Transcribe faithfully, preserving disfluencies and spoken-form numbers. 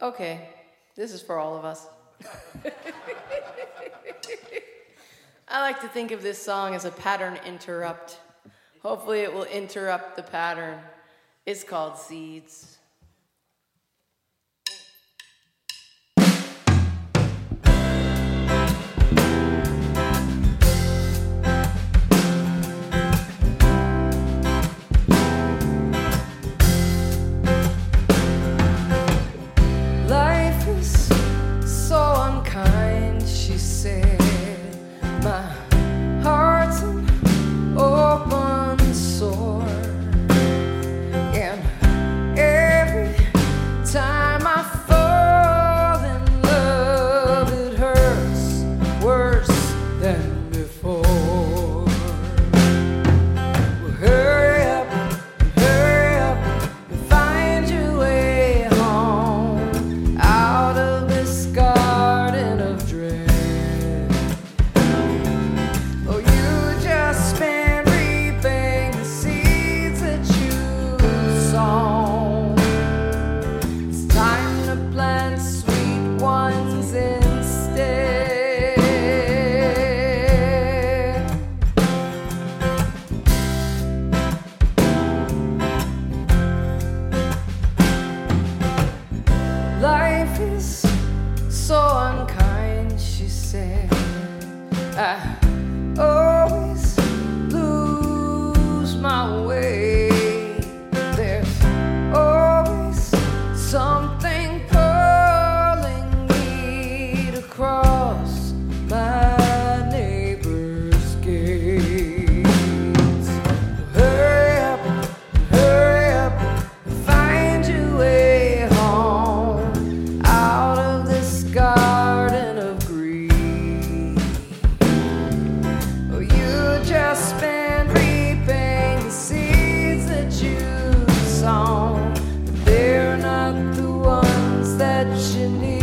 Okay, this is for all of us. I like to think of this song as a pattern interrupt. Hopefully it will interrupt the pattern. It's called Seeds. Life is so unkind, she said. My heart's an open sore, and every time I fall in love, it hurts worse than before. Well, hurry up, hurry up, and find your way home out of this garden of dread. Oh, you just spent reaping the seeds that you sown. It's time to plant sweet ones instead. Life is so unkind, she said. I always lose my way. There's always something pulling me to cross my neighbor's gates. Hurry up, hurry up, find your way home out of this garden of greed. Oh, you just spent reaping the seeds that you sown, but they're not the ones that you need.